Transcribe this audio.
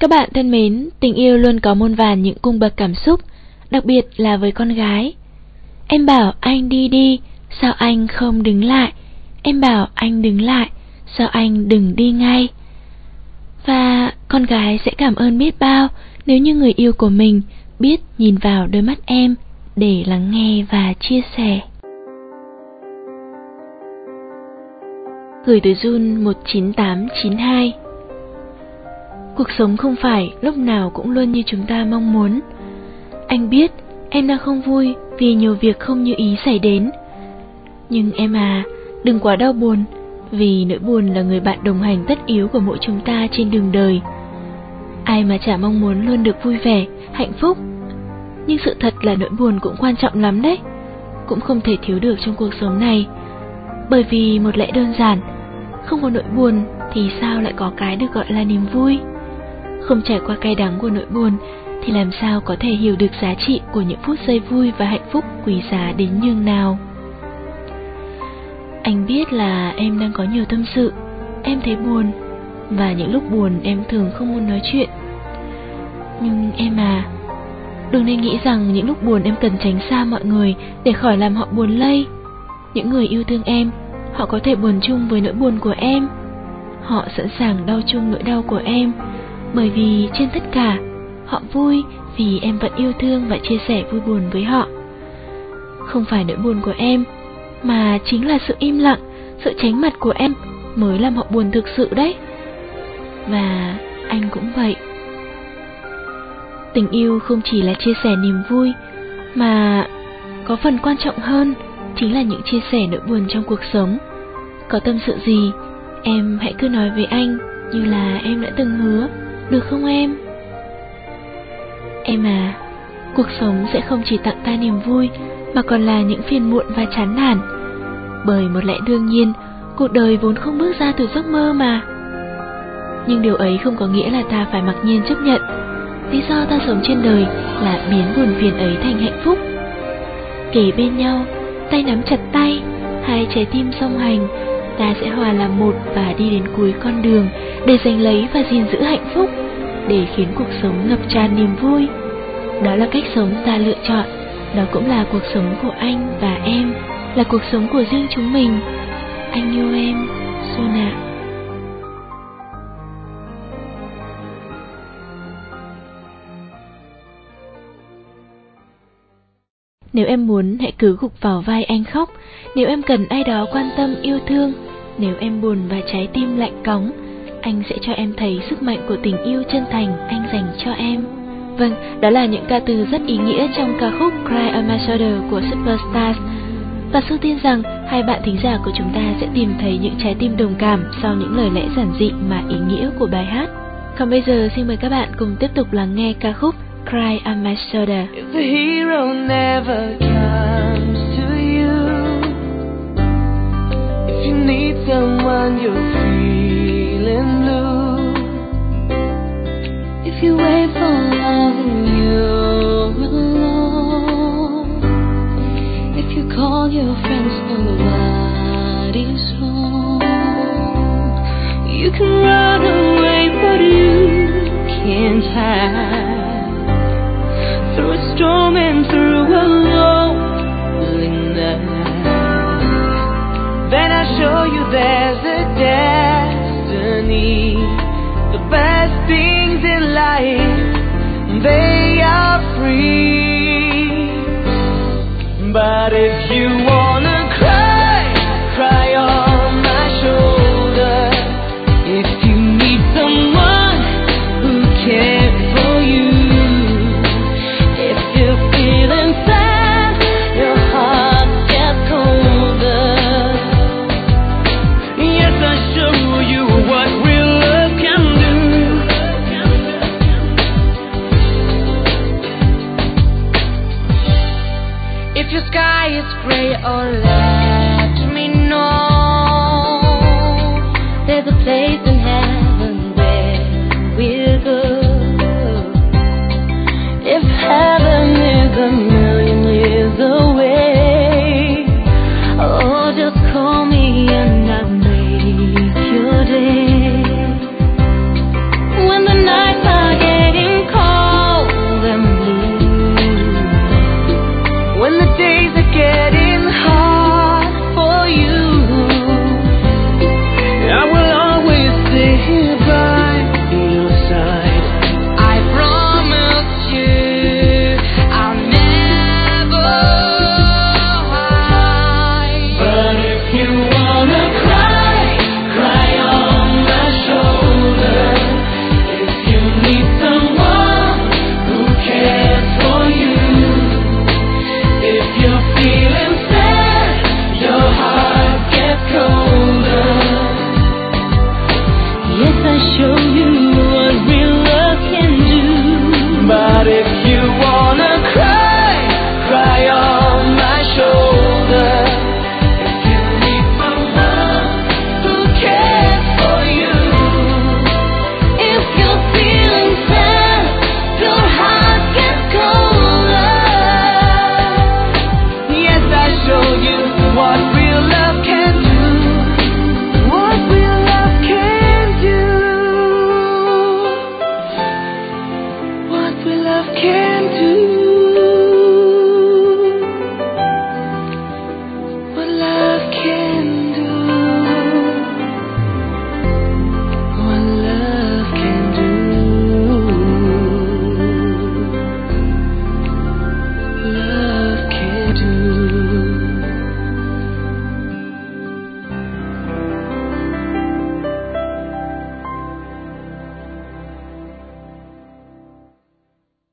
Các bạn thân mến, tình yêu luôn có muôn vàn những cung bậc cảm xúc, đặc biệt là với con gái. Em bảo anh đi đi, sao anh không đứng lại? Em bảo anh đứng lại, sao anh đừng đi ngay? Và con gái sẽ cảm ơn biết bao nếu như người yêu của mình biết nhìn vào đôi mắt em để lắng nghe và chia sẻ. Gửi từ Jun 19892. Cuộc sống không phải lúc nào cũng luôn như chúng ta mong muốn. Anh biết em đang không vui vì nhiều việc không như ý xảy đến. Nhưng em à, đừng quá đau buồn, vì nỗi buồn là người bạn đồng hành tất yếu của mỗi chúng ta trên đường đời. Ai mà chả mong muốn luôn được vui vẻ, hạnh phúc. Nhưng sự thật là nỗi buồn cũng quan trọng lắm đấy, cũng không thể thiếu được trong cuộc sống này. Bởi vì một lẽ đơn giản, không có nỗi buồn thì sao lại có cái được gọi là niềm vui? Không trải qua cay đắng của nỗi buồn thì làm sao có thể hiểu được giá trị của những phút giây vui và hạnh phúc quý giá đến nhường nào. Anh biết là em đang có nhiều tâm sự, em thấy buồn, và những lúc buồn em thường không muốn nói chuyện. Nhưng em à, đừng nên nghĩ rằng những lúc buồn em cần tránh xa mọi người để khỏi làm họ buồn lây. Những người yêu thương em, họ có thể buồn chung với nỗi buồn của em. Họ sẵn sàng đau chung nỗi đau của em, bởi vì trên tất cả, họ vui vì em vẫn yêu thương và chia sẻ vui buồn với họ. Không phải nỗi buồn của em, mà chính là sự im lặng, sự tránh mặt của em mới làm họ buồn thực sự đấy. Và anh cũng vậy. Tình yêu không chỉ là chia sẻ niềm vui, mà có phần quan trọng hơn chính là những chia sẻ nỗi buồn trong cuộc sống. Có tâm sự gì, em hãy cứ nói với anh như là em đã từng hứa, được không em? Em à, cuộc sống sẽ không chỉ tặng ta niềm vui, mà còn là những phiền muộn và chán nản. Bởi một lẽ đương nhiên, cuộc đời vốn không bước ra từ giấc mơ mà. Nhưng điều ấy không có nghĩa là ta phải mặc nhiên chấp nhận. Lý do ta sống trên đời là biến buồn phiền ấy thành hạnh phúc. Kề bên nhau, tay nắm chặt tay, hai trái tim song hành, ta sẽ hòa làm một và đi đến cuối con đường để giành lấy và gìn giữ hạnh phúc, để khiến cuộc sống ngập tràn niềm vui. Đó là cách sống ta lựa chọn, đó cũng là cuộc sống của anh và em, là cuộc sống của riêng chúng mình. Anh yêu em, Jun ạ. Nếu em muốn, hãy cứ gục vào vai anh khóc. Nếu em cần ai đó quan tâm yêu thương, nếu em buồn và trái tim lạnh cóng, anh sẽ cho em thấy sức mạnh của tình yêu chân thành anh dành cho em. Vâng, đó là những ca từ rất ý nghĩa trong ca khúc Cry on My Shoulder của Superstars. Và Su tin rằng hai bạn thính giả của chúng ta sẽ tìm thấy những trái tim đồng cảm sau những lời lẽ giản dị mà ý nghĩa của bài hát. Còn bây giờ xin mời các bạn cùng tiếp tục lắng nghe ca khúc Cry on My Shoulder. If the hero never comes to you, if you need someone you're feeling blue, if you wait for love and you're alone, if you call your friends nobody's home, you can run away but you